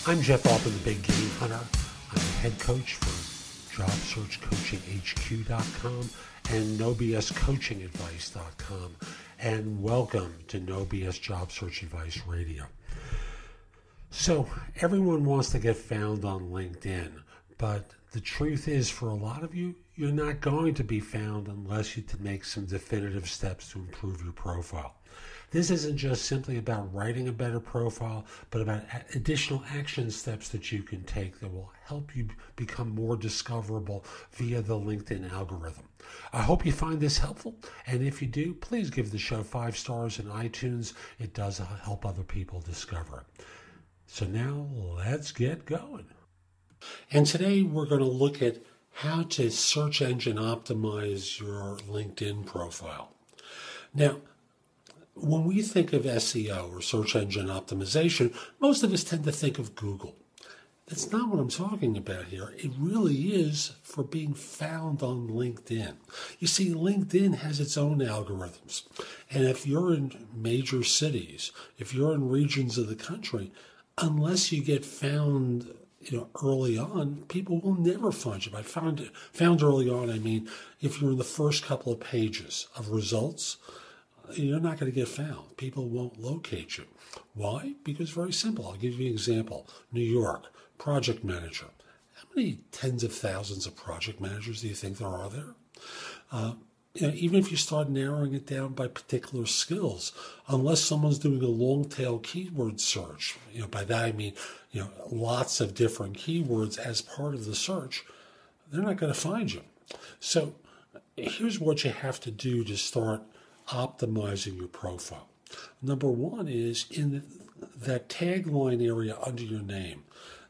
I'm Jeff Altman, the Big Game Hunter. I'm the head coach for JobSearchCoachingHQ.com and NoBSCoachingAdvice.com. And welcome to No BS Job Search Advice Radio. So everyone wants to get found on LinkedIn, but the truth is, for a lot of you, you're not going to be found unless you make some definitive steps to improve your profile. This isn't just simply about writing a better profile, but about additional action steps that you can take that will help you become more discoverable via the LinkedIn algorithm. I hope you find this helpful, and if you do, please give the show 5 stars in iTunes. It does help other people discover it. So now let's get going. And today we're going to look at how to search engine optimize your LinkedIn profile. Now, when we think of SEO or search engine optimization, most of us tend to think of Google. That's not what I'm talking about here. It really is for being found on LinkedIn. You see, LinkedIn has its own algorithms. And if you're in major cities, if you're in regions of the country, unless you get found early on, people will never find you. By found early on, I mean if you're in the first couple of pages of results, you're not going to get found. People won't locate you. Why? Because very simple. I'll give you an example. New York, project manager. How many tens of thousands of project managers do you think there are there? Even if you start narrowing it down by particular skills, unless someone's doing a long-tail keyword search, by that I mean, lots of different keywords as part of the search, they're not going to find you. So here's what you have to do to start optimizing your profile. Number one is in that tagline area under your name.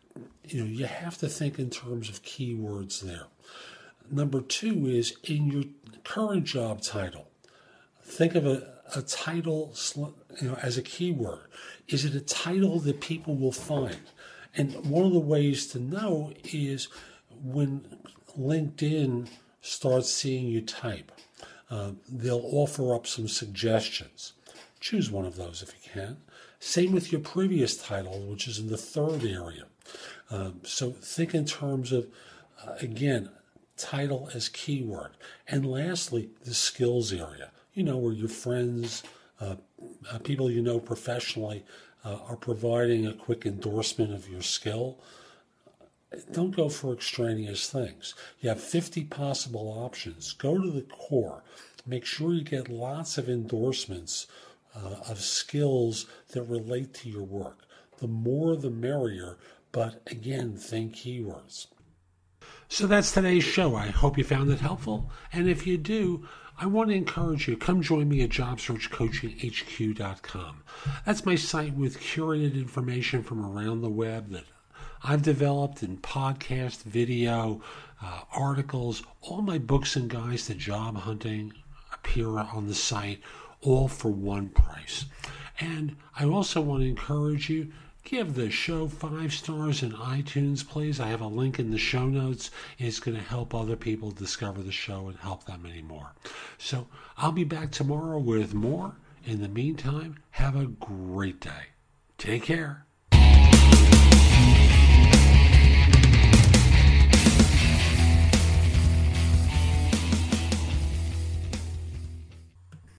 You have to think in terms of keywords there. Number two is in your current job title. Think of a title as a keyword. Is it a title that people will find? And one of the ways to know is when LinkedIn starts seeing you type. They'll offer up some suggestions. Choose one of those if you can. Same with your previous title, which is in the third area. So think in terms of, again, title as keyword. And lastly, the skills area. Where your friends, people you know professionally, are providing a quick endorsement of your skill. Don't go for extraneous things. You have 50 possible options. Go to the core. Make sure you get lots of endorsements of skills that relate to your work. The more the merrier, but again, think keywords. So that's today's show. I hope you found it helpful. And if you do, I want to encourage you, come join me at JobSearchCoachingHQ.com. That's my site with curated information from around the web that I've developed in podcast, video, articles. All my books and guides to job hunting appear on the site, all for one price. And I also want to encourage you, give the show 5 stars in iTunes, please. I have a link in the show notes. It's going to help other people discover the show and help them anymore. So I'll be back tomorrow with more. In the meantime, have a great day. Take care.